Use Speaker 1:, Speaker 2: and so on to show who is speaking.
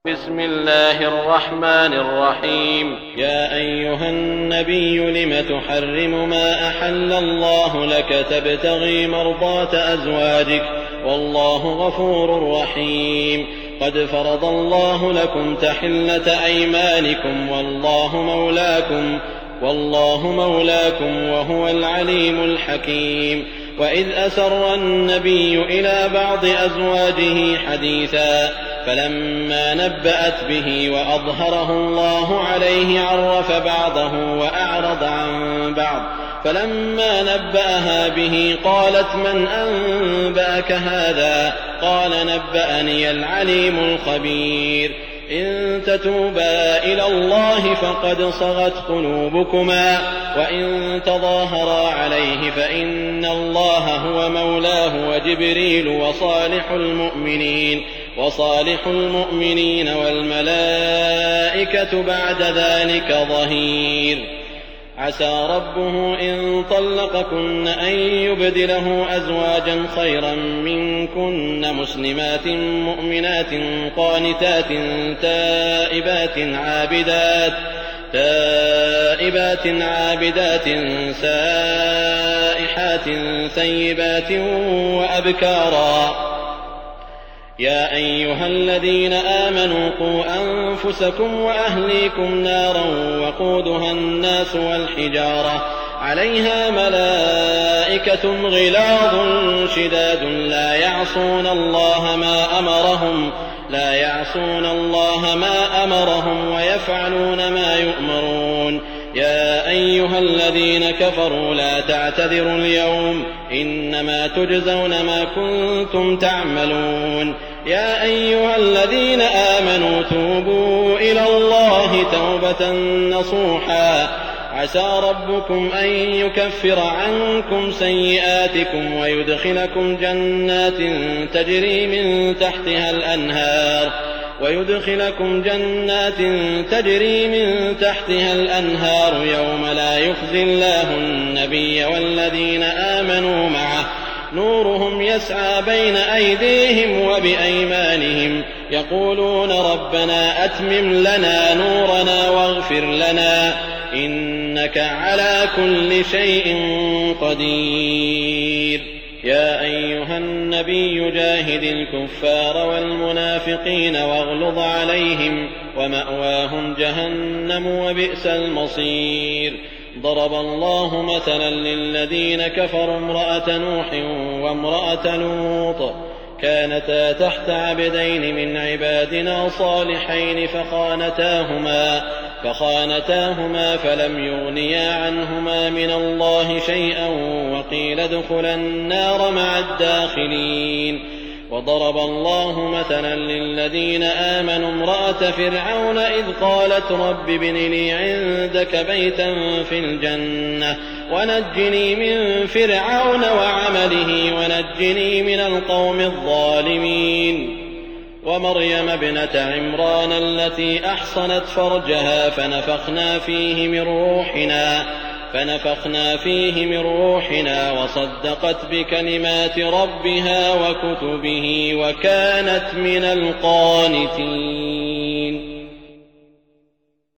Speaker 1: بسم الله الرحمن الرحيم. يا أيها النبي لم تحرم ما أحل الله لك تبتغي مرضات أزواجك والله غفور رحيم. قد فرض الله لكم تحلة أيمانكم والله مولاكم وهو العليم الحكيم. وإذ أسر النبي إلى بعض أزواجه حديثا فلما نبأت به وأظهره الله عليه عرف بعضه وأعرض عن بعض. فلما نبأها به قالت من أنبأك هذا؟ قال نبأني العليم الخبير. إن تتوبا إلى الله فقد صغت قلوبكما وإن تظاهرا عليه فإن الله هو مولاه وجبريل وصالح المؤمنين والملائكة بعد ذلك ظهير. عسى ربه إن طلقكن أن يبدله أزواجا خيرا منكن مسلمات مؤمنات قانتات تائبات عابدات سائحات ثيبات وأبكارا. يا أيها الذين آمنوا قوا أنفسكم وأهليكم نارا وقودها الناس والحجارة عليها ملائكة غلاظ شداد لا يعصون الله ما أمرهم ويفعلون ما يؤمرون. يا أيها الذين كفروا لا تعتذروا اليوم إنما تجزون ما كنتم تعملون. يا أيها الذين آمنوا توبوا إلى الله توبة نصوحا عسى ربكم أن يكفر عنكم سيئاتكم ويدخلكم جنات تجري من تحتها الأنهار يوم لا يخزي الله النبي والذين آمنوا معه نورهم يسعى بين أيديهم وبأيمانهم يقولون ربنا أتمم لنا نورنا واغفر لنا إنك على كل شيء قدير. يا أيها النبي جاهد الكفار والمنافقين واغلظ عليهم ومأواهم جهنم وبئس المصير. ضرب الله مثلا للذين كفروا امرأة نوح وامرأة لوط كانتا تحت عبدين من عبادنا صالحين فخانتاهما فلم يغنيا عنهما من الله شيئا وقيل ادخلا النار مع الداخلين. وضرب الله مثلا للذين آمنوا امرأة فرعون إذ قالت رب ابن لي عندك بيتا في الجنة ونجني من فرعون وعمله ونجني من القوم الظالمين. ومريم ابنة عمران التي أحصنت فرجها فنفخنا فيه من روحنا وصدقت بكلمات ربها وكتبه وكانت من القانتين.